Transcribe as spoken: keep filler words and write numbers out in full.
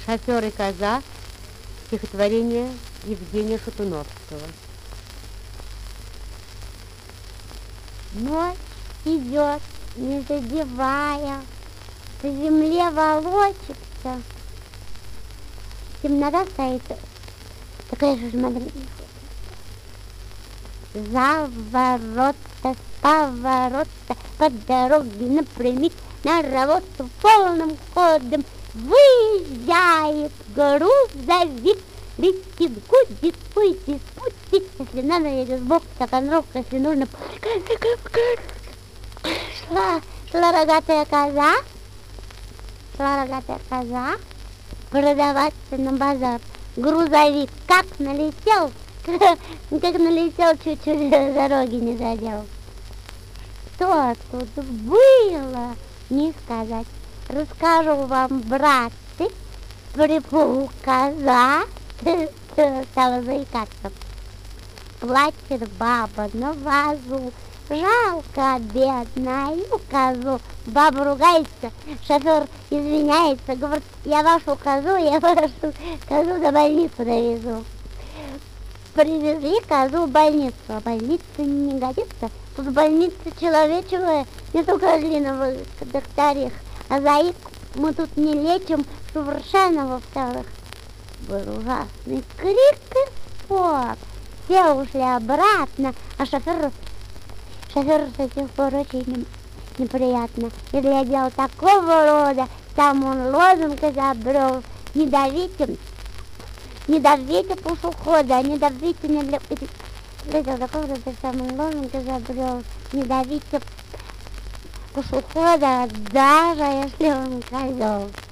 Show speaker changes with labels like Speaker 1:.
Speaker 1: «Шофер и коза» — стихотворение Евгения Шатуновского.
Speaker 2: Ночь идет, не задевая, по земле волочится. Темнота стоит, такая же смотрите. За ворота, с поворота, по дороге напрямик на работу полным ходом выезжает грузовик. Летит, гудит, пусть спустить, если надо, едет сбоку, таганровка, если нужно. Шла, шла рогатая коза, шла рогатая коза продаваться на базар. Грузовик как налетел, как налетел, чуть-чуть дороги не задел. Что тут было, не сказать. Расскажу вам, братцы, приплыла коза, стала заикаться. Плачет баба на вазу, жалко бедную козу. Баба ругается, шофер извиняется, говорит, я вашу козу, я вашу козу до больницы довезу. Привезли козу в больницу, а больница не годится. Тут больница человечевая, не только глиновых докторих, а заик мы тут не лечим совершенно. Во-вторых, был ужасный крик и спор. Все ушли обратно, а шофер, шофер с этих пор очень неприятно. И глядел такого рода, там он лозунг изобрел: не давите, не давите пешехода, не давите, не для... Глядел такого рода, там он лозунг изобрел: не давите пешехода, даже если он козел.